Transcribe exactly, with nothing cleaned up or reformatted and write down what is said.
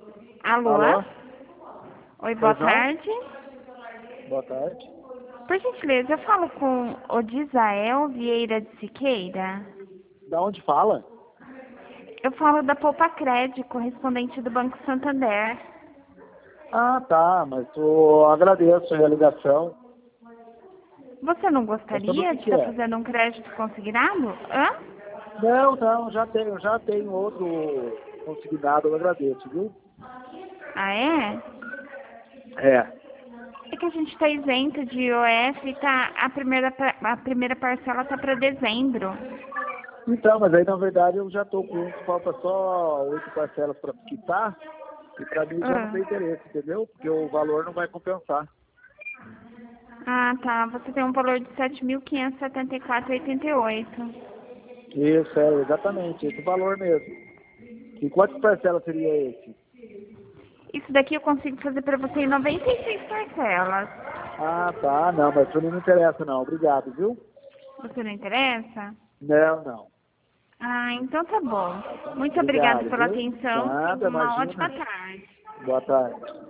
Alô? Alô? Oi, boa Pois não? tarde. Boa tarde. Por gentileza, eu falo com o Dizael Vieira de Siqueira. Da onde fala? Eu falo da Poupa Crédito, correspondente do Banco Santander. Ah, tá, mas eu agradeço aí a ligação. Você não É sobre o gostaria que de que estar é? fazendo um crédito consignado? Hã? Não, não, já tenho, já tenho outro consignado, eu agradeço, viu? Ah, é? É. É que a gente está isento de I O F e tá, a, primeira, pa- a primeira parcela está para dezembro. Então, mas aí na verdade eu já estou com um que falta só oito parcelas para quitar, e para mim já não Ah. tem interesse, entendeu? Porque o valor não vai compensar. Ah, tá. Você tem um valor de sete mil quinhentos e setenta e quatro reais e oitenta e oito. Isso, é exatamente, esse valor mesmo. E quantas parcelas seria esse? Isso daqui eu consigo fazer para você em noventa e seis parcelas. Ah, tá, não, mas isso não me interessa não, obrigado, viu? Você não interessa? Não, não. Ah, então tá bom. Muito obrigada Obrigado, pela viu? atenção. Tenha Nada, uma ótima imagina. tarde. Boa tarde.